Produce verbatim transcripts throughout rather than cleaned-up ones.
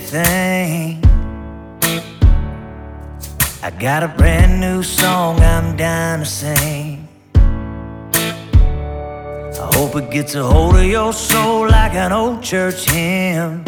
everything. I got a brand new song I'm dying to sing. I hope it gets a hold of your soul like an old church hymn.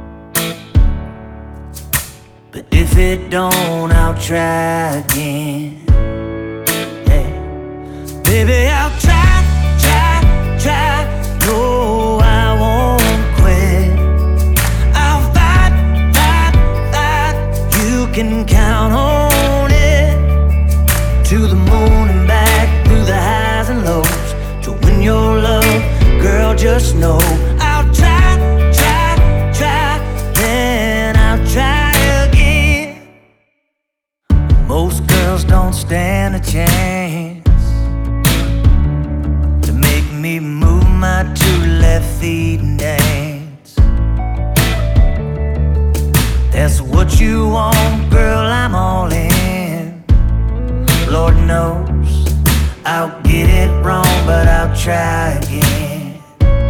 But if it don't, I'll try again. Yeah. Baby, I'll try, try, try. No, I won't quit. I'll fight, fight, fight. You can count on it. To the moon and back, through the highs and lows, to win your love, girl, just know I'll try, try, try, then I'll try again. Most girls don't stand a chance to make me move my two left feet and dance. That's what you want, girl, I'm all in. Lord knows I'll get it wrong, but I'll try again.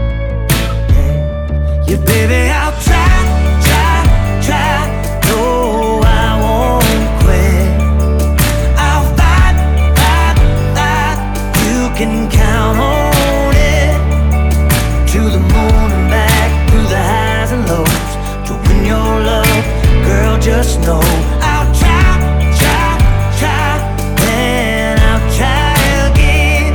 Yeah, yeah, baby, I'll try, try, try. No, I won't quit. I'll fight, fight, fight. You can count on it. To the moon and back, through the highs and lows, to win your love, girl, just know I'll try, try, try, then I'll try again.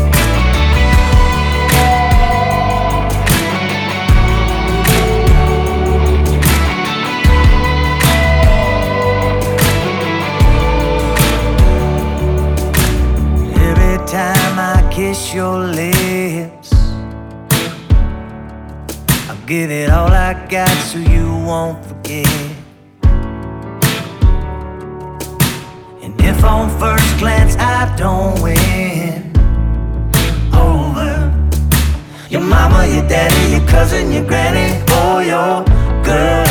Every time I kiss your lips, I'll give it all I got so you won't forget. And if on first glance I don't win over your mama, your daddy, your cousin, your granny, or your girl,